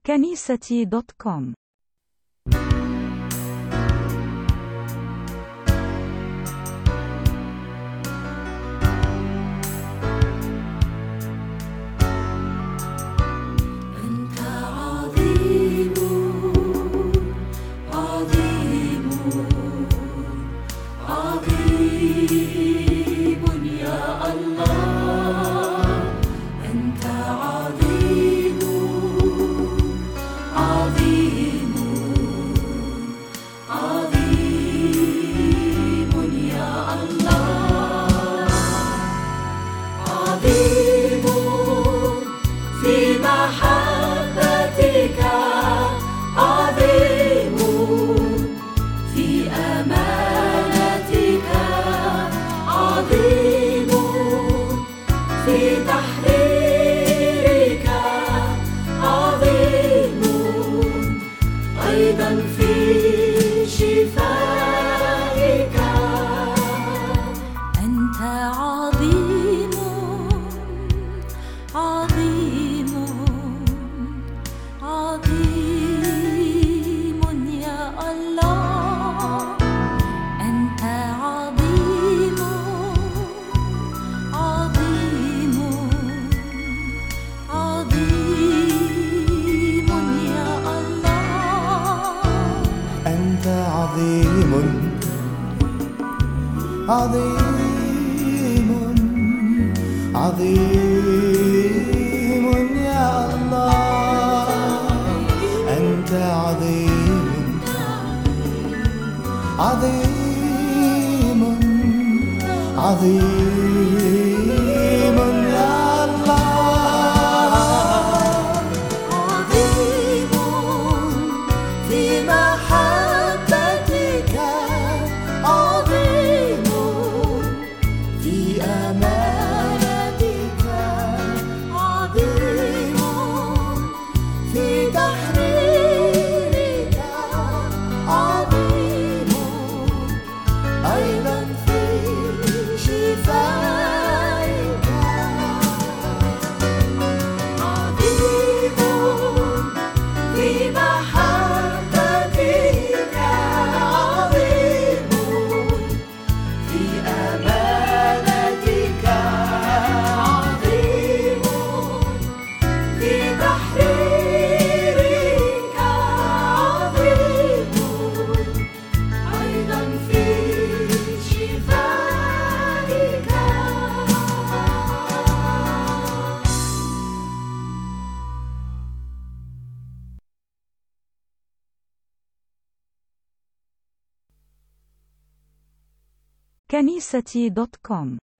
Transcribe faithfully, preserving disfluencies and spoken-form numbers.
كنيستي دوت كوم. أنت عظيم عظيم عظيم يا الله. أنت عظيم عظيم عظيم يا الله. عظيم في محبتك، عظيم في أمانتك، عظيم في تحريرك، عظيم أيضا في شفائك. أنت عظيم عظيم عظيم يا الله. أنت عظيم عظيم عظيم يا الله. أنت عظيم عظيم عظيم يا الله. أنت عظيم عظيم عظيم يا الله. عظيم في محبتك، عظيم في أمانتك، عظيم في تحريرك، عظيم أيضا في شفائك. عظيم في محبتك، عظيم في أمانتك، عظيم في تحريرك، عظيم أيضا في شفائك. كنيستي دوت كوم.